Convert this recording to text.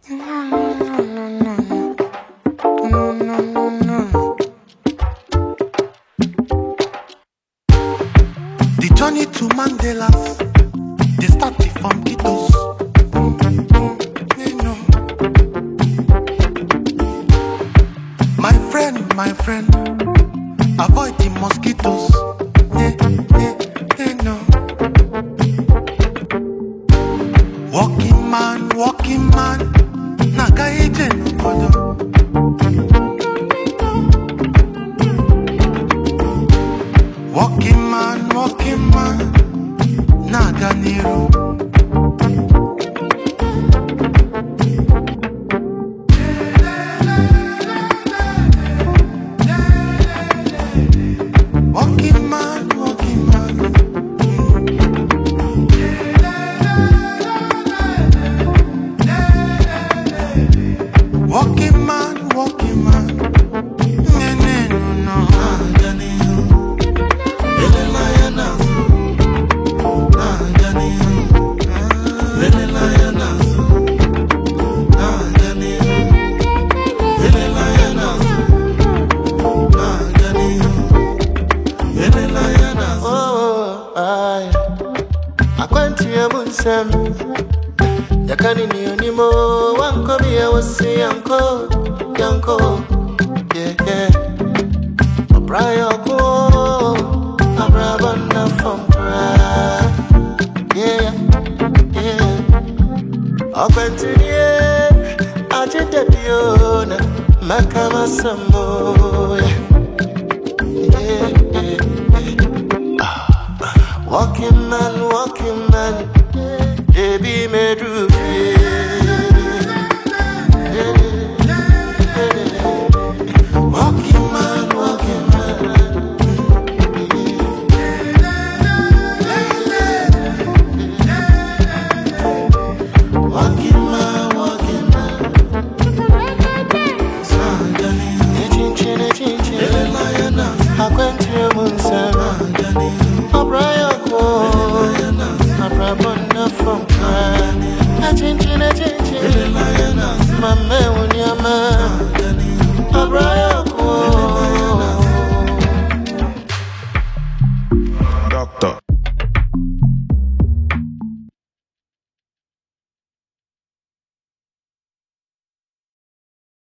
The journey to Mandela's, they started from Kitos. My friend, avoid the mosquitoes. Walking man, naga eje no. Walking man, naga niro. Walking man. Walking man. No. Yakani ni onimo wanko biya wasi yanko yeah Abraya ko abrabanda from yeah Akwentiye ajite diona makama sambo yeah Walking man baby me do Walking man Akwentiye munsana Abraya ko Abrabanda from